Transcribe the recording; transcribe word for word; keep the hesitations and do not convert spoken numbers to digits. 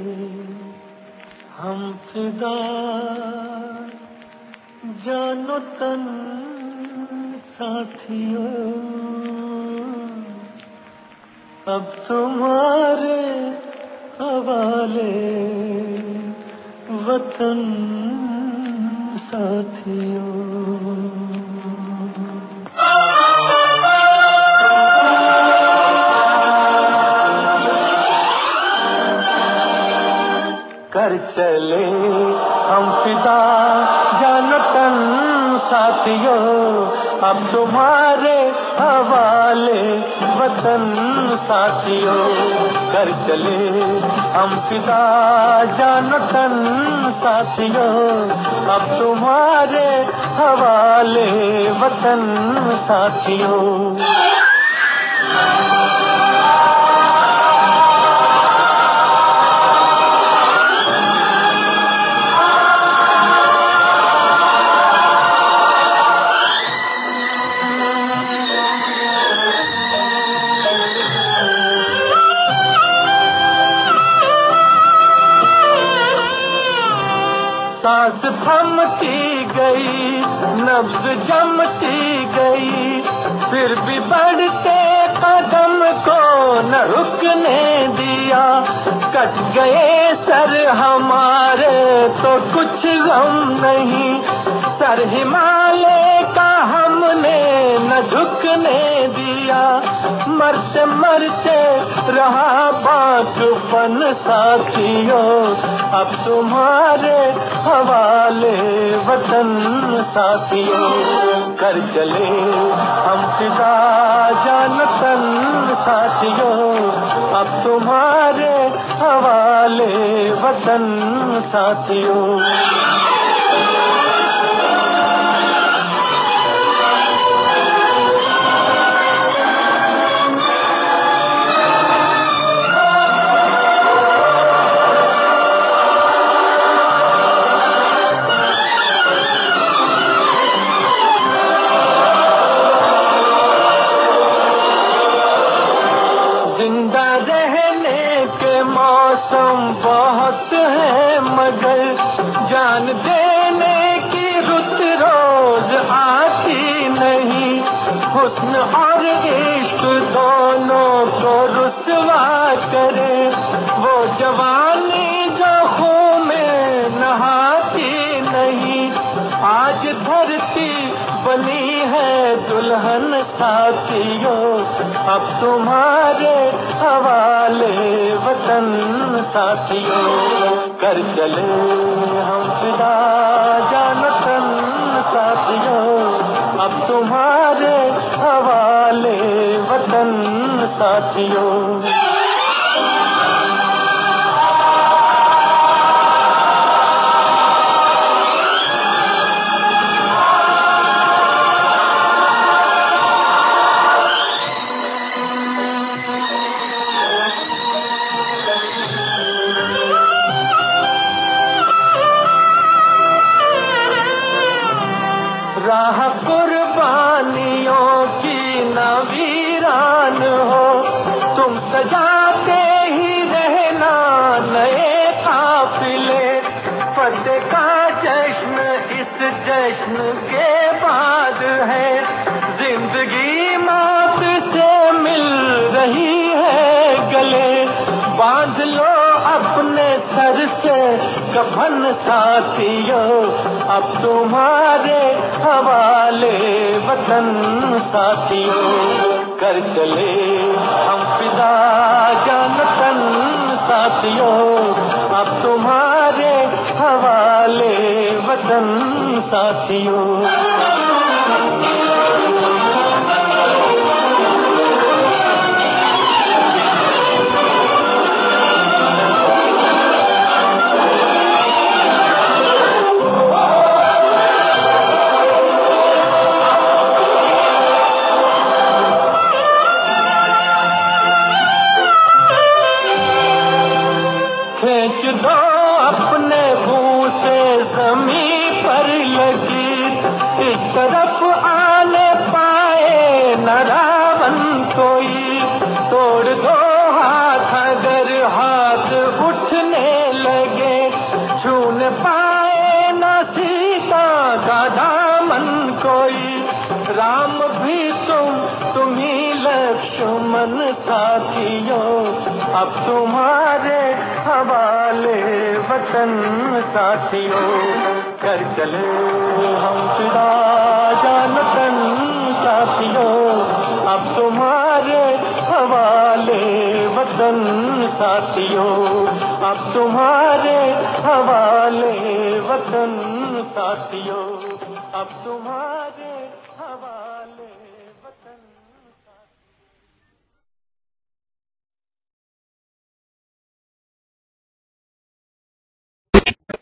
हम फिदा जानो तन साथियों, अब तुम्हारे हवाले वतन साथियों। कर चले हम फिदा जानो तन साथियों, अब तुम्हारे हवाले वतन साथियों। कर चले हम फिदा जानो तन साथियों, अब तुम्हारे हवाले वतन साथियों। सांस थमती गई, नब्ज जमती गई, फिर भी बढ़ते कदम को न रुकने दिया। कट गए सर हमारे तो कुछ गम नहीं, सर हिमालय का हमने न झुकने दिया। मरते मरते रहा बाँचपन साथियों, अब तुम्हारे हवाले वतन साथियों। कर चले हम फिदा जानो तन साथियों, अब तुम्हारे हवाले वतन साथियों। जिंदा रहने के मौसम बहुत है, मगर जान देने की रुत रोज आती नहीं। हुस्न और इश्क दोनों को रुसवा करे वो जवानी जो खून में नहाती नहीं। आज धरती बनी है दुल्हन साथियों, अब तुम्हारे हवाले वतन साथियों। कर चले हम फिदा जानो तन साथियों, अब तुम्हारे हवाले वतन साथियों। राह कुर्बानियों की न वीरान हो, तुम सजाते ही रहना नए काफिले। फतेह का जश्न इस जश्न के बाद है, जिंदगी मौत से मिल रही है गले। बांध लो अपने सर से कफन साथियों, अब तुम्हारे हवाले वतन साथियों। कर चले हम फिदा जानो तन साथियों, अब तुम्हारे हवाले वतन साथियों। खींच दो अपने मुंह से जमीन पर लगी, इस तरफ आने पाए न रावण कोई। तोड़ दो हाथ अगर हाथ उठने साथियों, अब तुम्हारे हवाले वतन साथियों। कर चले हम फिदा जान तन साथियों, अब तुम्हारे हवाले वतन साथियों, अब तुम्हारे हवाले वतन साथियों, अब तुम्हारे हवाले